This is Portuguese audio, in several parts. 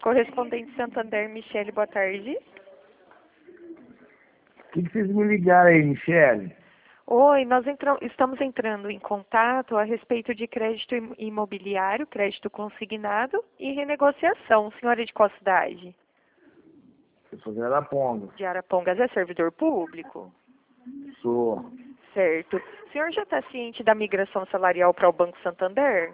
Correspondente Santander, Michele, boa tarde. O que vocês me ligaram aí, Michele? Oi, nós estamos entrando em contato a respeito de crédito imobiliário, crédito consignado e renegociação. Senhora de qual cidade? Eu sou de Arapongas. De Arapongas. É servidor público? Sou. Certo. O senhor já está ciente da migração salarial para o Banco Santander?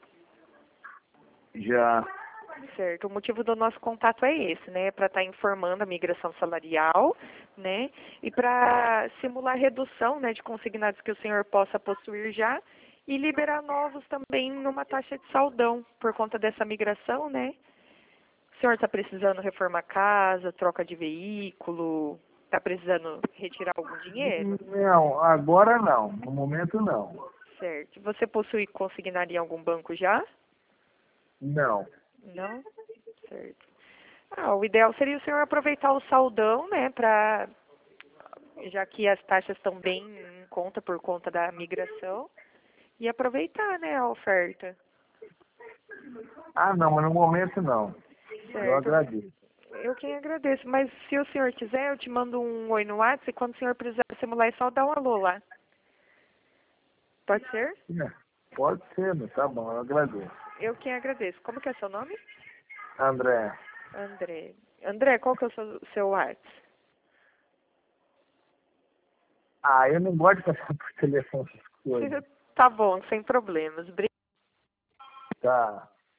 Já. Certo. O motivo do nosso contato é esse, né? Para estar informando a migração salarial, né? E para simular redução, né, de consignados que o senhor possa possuir já e liberar novos também numa taxa de saldão por conta dessa migração, né? O senhor está precisando reformar a casa, troca de veículo, está precisando retirar algum dinheiro? Não, agora não. No momento não. Certo. Você possui consignado em algum banco já? Não. Não? Certo. O ideal seria o senhor aproveitar o saldão, né, já que as taxas estão bem em conta por conta da migração, e aproveitar, né, a oferta. Ah, não, mas no momento não. Eu Certo. agradeço. Eu quem agradeço, mas se o senhor quiser, eu te mando um oi no WhatsApp e quando o senhor precisar simular, é só dar um alô lá. Pode ser? Pode ser, mas tá bom, eu agradeço. Eu quem agradeço. Como que é seu nome? André. André. André, qual que é o seu WhatsApp? Ah, eu não gosto de passar por telefone essas coisas. Tá bom, sem problemas. Tá.